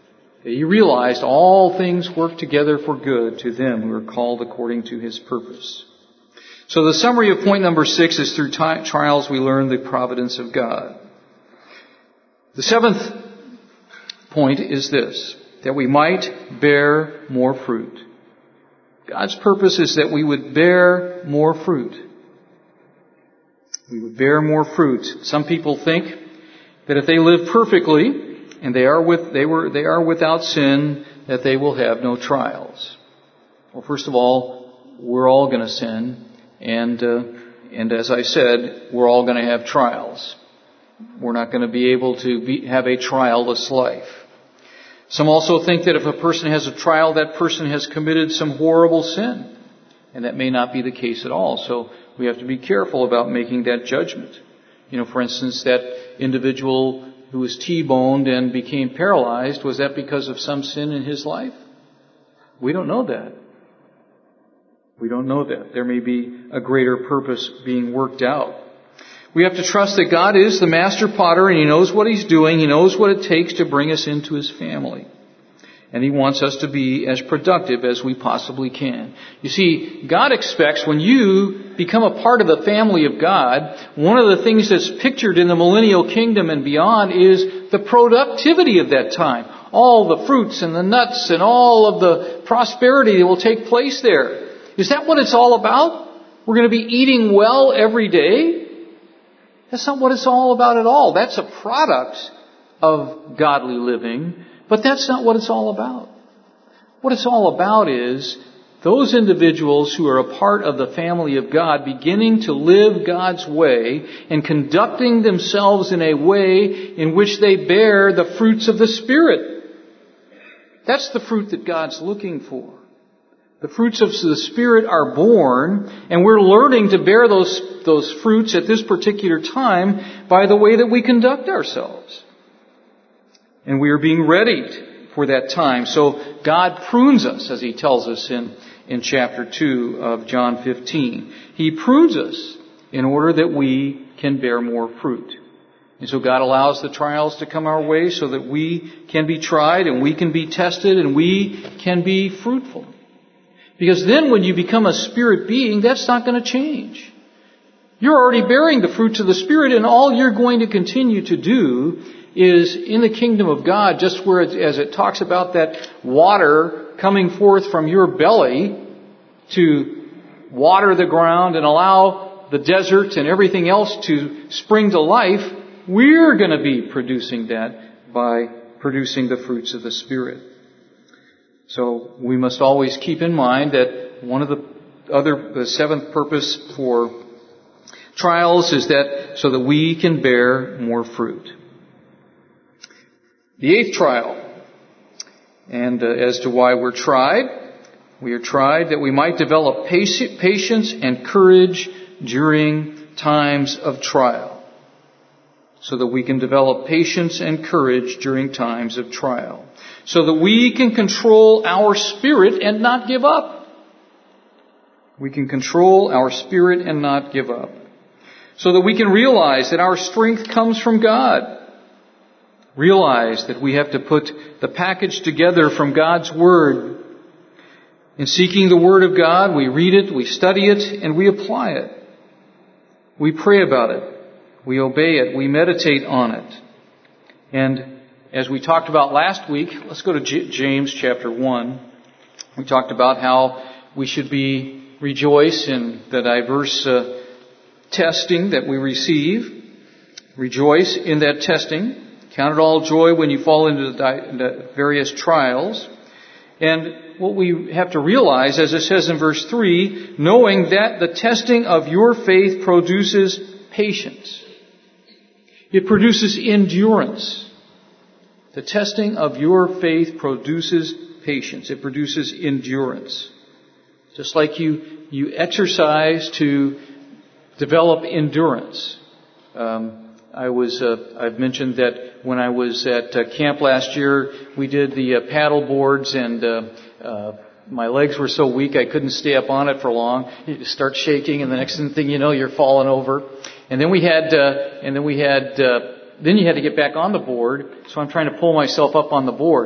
He realized all things work together for good to them who are called according to His purpose. So the summary of point number 6 is through trials we learn the providence of God. The 7th point is this, that we might bear more fruit. God's purpose is that we would bear more fruit. We would bear more fruit. Some people think that if they live perfectly and they are without sin, that they will have no trials. Well, first of all, we're all going to sin, and as I said, we're all going to have trials. We're not going to be able to have a trialless life. Some also think that if a person has a trial, that person has committed some horrible sin. And that may not be the case at all. So we have to be careful about making that judgment. For instance, that individual who was T-boned and became paralyzed, was that because of some sin in his life? We don't know that. We don't know that. There may be a greater purpose being worked out. We have to trust that God is the master potter and He knows what He's doing. He knows what it takes to bring us into His family. And He wants us to be as productive as we possibly can. You see, God expects when you become a part of the family of God, one of the things that's pictured in the millennial kingdom and beyond is the productivity of that time. All the fruits and the nuts and all of the prosperity that will take place there. Is that what it's all about? We're going to be eating well every day? That's not what it's all about at all. That's a product of godly living, but that's not what it's all about. What it's all about is those individuals who are a part of the family of God beginning to live God's way and conducting themselves in a way in which they bear the fruits of the Spirit. That's the fruit that God's looking for. The fruits of the Spirit are born, and we're learning to bear those fruits at this particular time by the way that we conduct ourselves. And we are being readied for that time. So God prunes us, as He tells us in chapter 2 of John 15. He prunes us in order that we can bear more fruit. And so God allows the trials to come our way so that we can be tried and we can be tested and we can be fruitful. Because then when you become a spirit being, that's not going to change. You're already bearing the fruits of the Spirit, and all you're going to continue to do is in the kingdom of God, just where as it talks about that water coming forth from your belly to water the ground and allow the desert and everything else to spring to life, we're going to be producing that by producing the fruits of the Spirit. So we must always keep in mind that the seventh purpose for trials is that so that we can bear more fruit. The eighth trial, and as to why we're tried, we are tried that we might develop patience and courage during times of trial. So that we can develop patience and courage during times of trial. So that we can control our spirit and not give up. We can control our spirit and not give up. So that we can realize that our strength comes from God. Realize that we have to put the package together from God's Word. In seeking the Word of God, we read it, we study it, and we apply it. We pray about it. We obey it. We meditate on it. And as we talked about last week, let's go to James chapter 1. We talked about how we should rejoice in the diverse testing that we receive. Rejoice in that testing. Count it all joy when you fall into the various trials. And what we have to realize, as it says in verse 3, knowing that the testing of your faith produces patience. It produces endurance. The testing of your faith produces patience. It produces endurance. Just like you exercise to develop endurance. I've mentioned that when I was at camp last year, we did the paddle boards, and my legs were so weak I couldn't stay up on it for long. You just start shaking, and the next thing you know, you're falling over. And then then you had to get back on the board. So I'm trying to pull myself up on the board.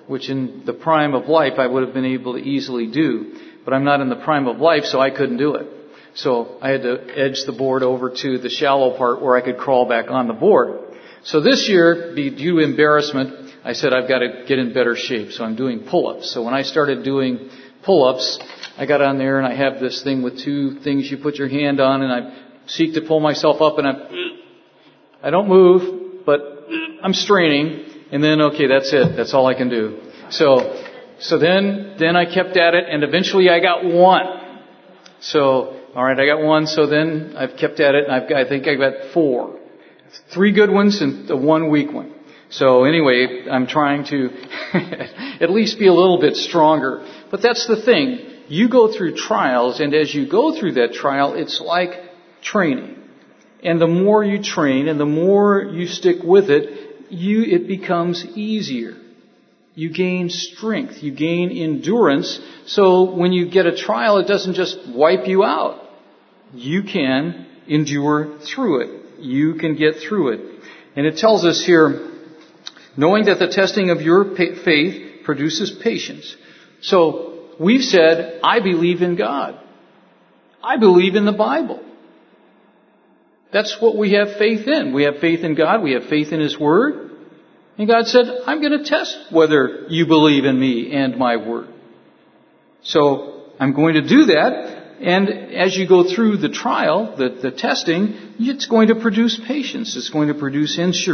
which in the prime of life I would have been able to easily do. But I'm not in the prime of life, so I couldn't do it. So I had to edge the board over to the shallow part where I could crawl back on the board. So this year, due to embarrassment, I said I've got to get in better shape. So I'm doing pull-ups. So when I started doing pull-ups, I got on there and I have this thing with two things you put your hand on, and I seek to pull myself up, and I don't move, but I'm straining, and then, okay, that's it. That's all I can do. So then I kept at it, and eventually I got one. So, alright, I got one, so then I've kept at it, and I think I got 4. 3 good ones and 1 weak one. So anyway, I'm trying to at least be a little bit stronger. But that's the thing. You go through trials, and as you go through that trial, it's like training. And the more you train and the more you stick with it, it becomes easier. You gain strength. You gain endurance. So when you get a trial, it doesn't just wipe you out. You can endure through it. You can get through it. And it tells us here, knowing that the testing of your faith produces patience. So we've said, I believe in God. I believe in the Bible. That's what we have faith in. We have faith in God. We have faith in His Word. And God said, I'm going to test whether you believe in me and my Word. So I'm going to do that. And as you go through the trial, the testing, it's going to produce patience. It's going to produce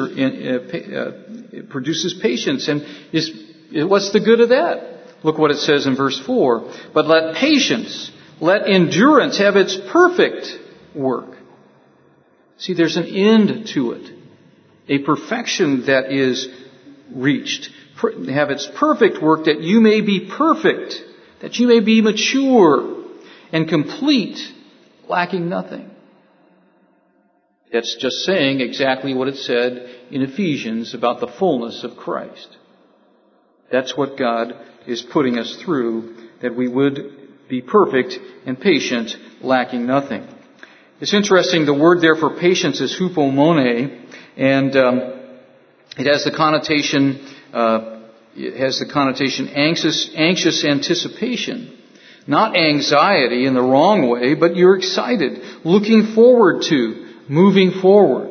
it produces patience. And what's the good of that? Look what it says in verse 4. But let patience, let endurance have its perfect work. See, there's an end to it. A perfection that is reached. Have its perfect work, that you may be perfect, that you may be mature and complete, lacking nothing. That's just saying exactly what it said in Ephesians about the fullness of Christ. That's what God is putting us through, that we would be perfect and patient, lacking nothing. It's interesting, the word there for patience is hupomone, and it has the connotation anxious anticipation. Not anxiety in the wrong way, but you're excited, looking forward to, moving forward.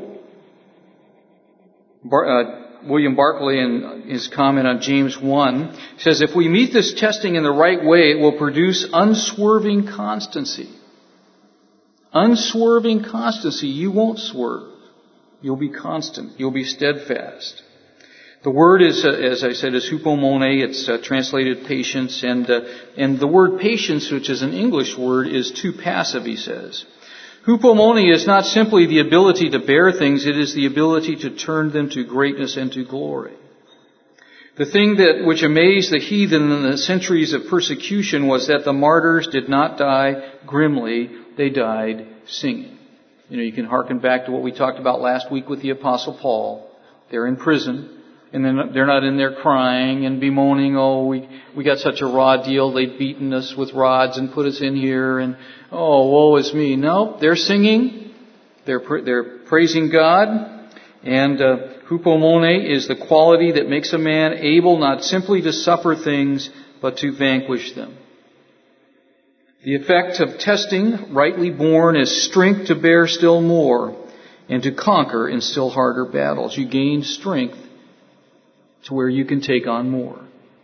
William Barclay, in his comment on James 1, says, if we meet this testing in the right way, it will produce unswerving constancy. Unswerving constancy. You won't swerve. You'll be constant. You'll be steadfast. The word is, as I said, is hupomone. It's translated patience. And the word patience, which is an English word, is too passive, he says. Hupomone is not simply the ability to bear things. It is the ability to turn them to greatness and to glory. The thing which amazed the heathen in the centuries of persecution was that the martyrs did not die grimly. They died singing. You can hearken back to what we talked about last week with the Apostle Paul. They're in prison. And then they're not in there crying and bemoaning, oh, we got such a raw deal, they've beaten us with rods and put us in here, and oh, woe is me. No, they're singing, they're praising God, and hupomone is the quality that makes a man able not simply to suffer things, but to vanquish them. The effect of testing, rightly borne, is strength to bear still more and to conquer in still harder battles. You gain strength to where you can take on more.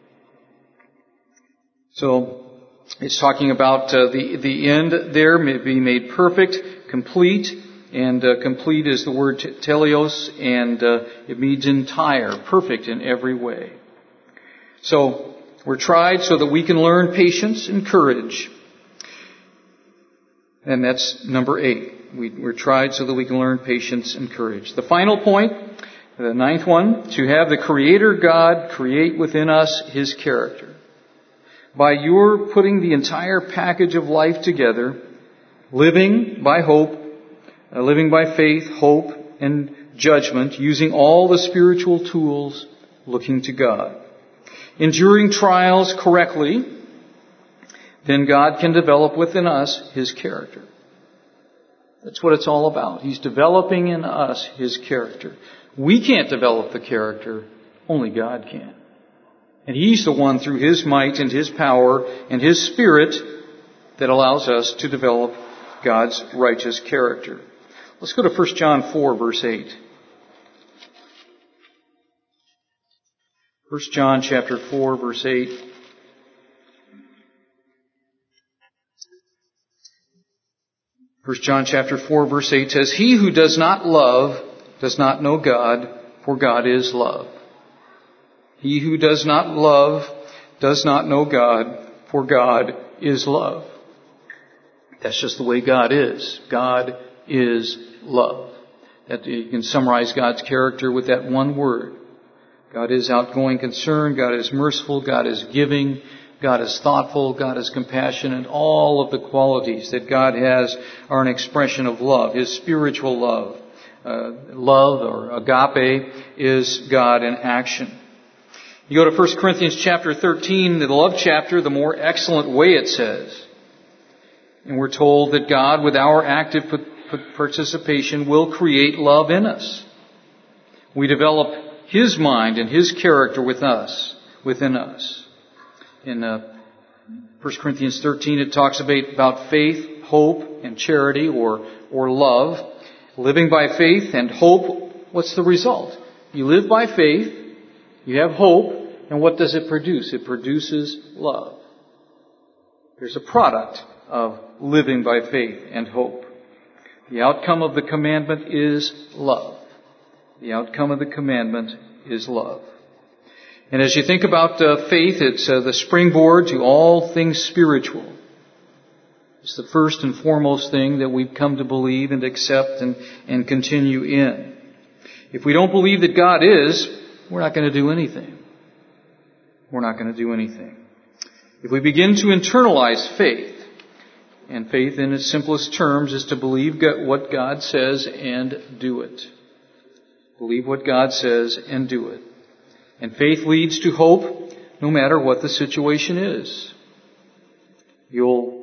So it's talking about the end there, may be made perfect, complete, and complete is the word teleos, and it means entire, perfect in every way. So we're tried so that we can learn patience and courage. And that's number 8. We're tried so that we can learn patience and courage. The final point, the 9th one, to have the Creator God create within us His character. By your putting the entire package of life together, living by hope, living by faith, hope, and judgment, using all the spiritual tools, looking to God. Enduring trials correctly, then God can develop within us His character. That's what it's all about. He's developing in us His character. We can't develop the character. Only God can. And He's the one through His might and His power and His Spirit that allows us to develop God's righteous character. Let's go to 1 John 4, verse 8. 1 John chapter 4, verse 8. First John chapter 4, verse 8 says, He who does not love does not know God, for God is love. He who does not love does not know God, for God is love. That's just the way God is. God is love. That you can summarize God's character with that one word. God is outgoing concern, God is merciful, God is giving, God is thoughtful, God is compassionate. All of the qualities that God has are an expression of love, His spiritual love. Love, or agape, is God in action. You go to 1 Corinthians chapter 13, the love chapter, the more excellent way it says. And we're told that God, with our active participation, will create love in us. We develop His mind and His character within us. In 1 Corinthians 13, it talks about faith, hope, and charity, or love. Living by faith and hope, what's the result? You live by faith, you have hope, and what does it produce? It produces love. There's a product of living by faith and hope. The outcome of the commandment is love. The outcome of the commandment is love. And as you think about faith, it's the springboard to all things spiritual. It's the first and foremost thing that we've come to believe and accept and continue in. If we don't believe that God is, we're not going to do anything. We're not going to do anything. If we begin to internalize faith, and faith in its simplest terms is to believe what God says and do it. Believe what God says and do it. And faith leads to hope no matter what the situation is. You'll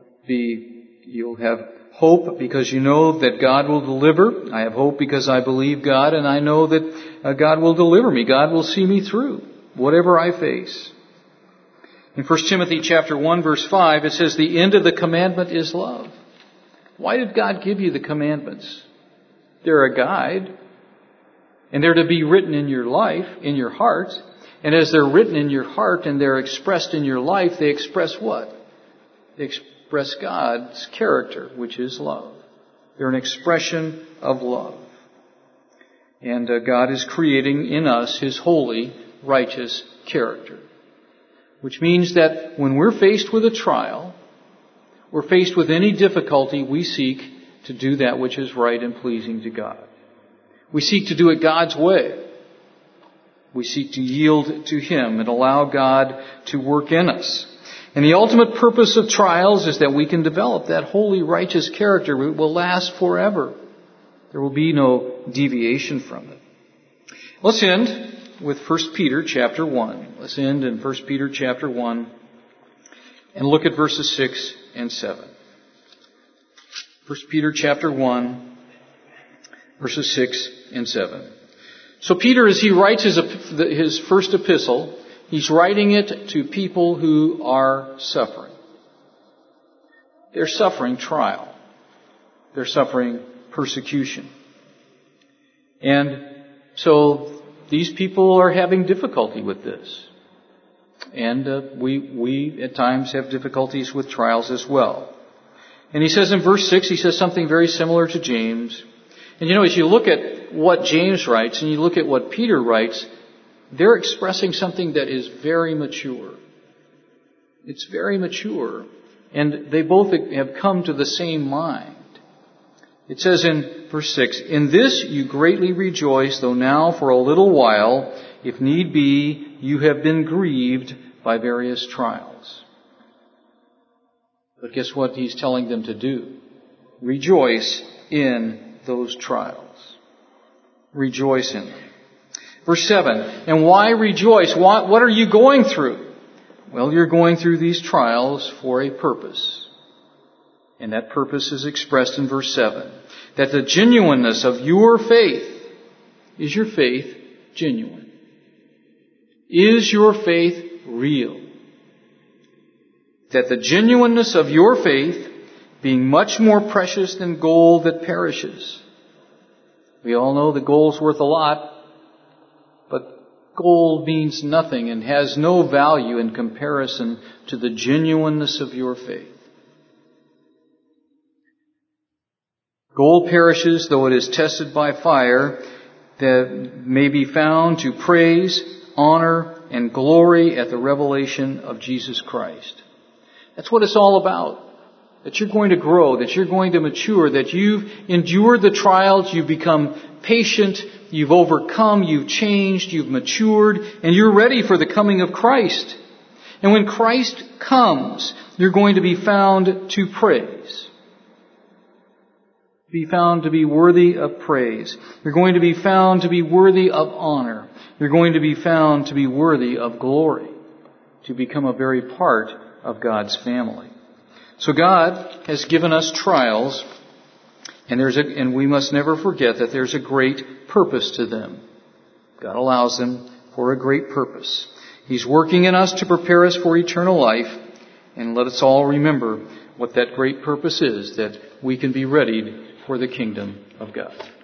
have hope because you know that God will deliver. I have hope because I believe God, and I know that God will deliver me. God will see me through whatever I face. In 1 Timothy chapter 1, verse 5, it says, the end of the commandment is love. Why did God give you the commandments? They're a guide, and they're to be written in your life, in your heart. And as they're written in your heart and they're expressed in your life, they express what? They express God's character, which is love. They're an expression of love. And God is creating in us His holy, righteous character. Which means that when we're faced with a trial, we're faced with any difficulty, we seek to do that which is right and pleasing to God. We seek to do it God's way. We seek to yield to Him and allow God to work in us. And the ultimate purpose of trials is that we can develop that holy, righteous character. It will last forever. There will be no deviation from it. Let's end with 1 Peter chapter 1. Let's end in 1 Peter chapter 1 and look at verses 6 and 7. 1 Peter chapter 1, verses 6 and 7. So Peter, as he writes his first epistle, he's writing it to people who are suffering. They're suffering trial. They're suffering persecution. And so these people are having difficulty with this. And we at times have difficulties with trials as well. And he says in verse 6, he says something very similar to James. And as you look at what James writes and you look at what Peter writes, they're expressing something that is very mature. It's very mature. And they both have come to the same mind. It says in verse 6, in this you greatly rejoice, though now for a little while, if need be, you have been grieved by various trials. But guess what he's telling them to do? Rejoice in those trials. Rejoice in them. Verse 7, and why rejoice? What are you going through? Well, you're going through these trials for a purpose. And that purpose is expressed in verse 7. That the genuineness of your faith, is your faith genuine? Is your faith real? That the genuineness of your faith, being much more precious than gold that perishes. We all know that gold's worth a lot, but gold means nothing and has no value in comparison to the genuineness of your faith. Gold perishes, though it is tested by fire, that may be found to praise, honor, and glory at the revelation of Jesus Christ. That's what it's all about. That you're going to grow, that you're going to mature, that you've endured the trials, you've become patient, you've overcome, you've changed, you've matured, and you're ready for the coming of Christ. And when Christ comes, you're going to be found to praise. Be found to be worthy of praise. You're going to be found to be worthy of honor. You're going to be found to be worthy of glory, to become a very part of God's family. So God has given us trials, and we must never forget that there's a great purpose to them. God allows them for a great purpose. He's working in us to prepare us for eternal life, and let us all remember what that great purpose is, that we can be readied for the kingdom of God.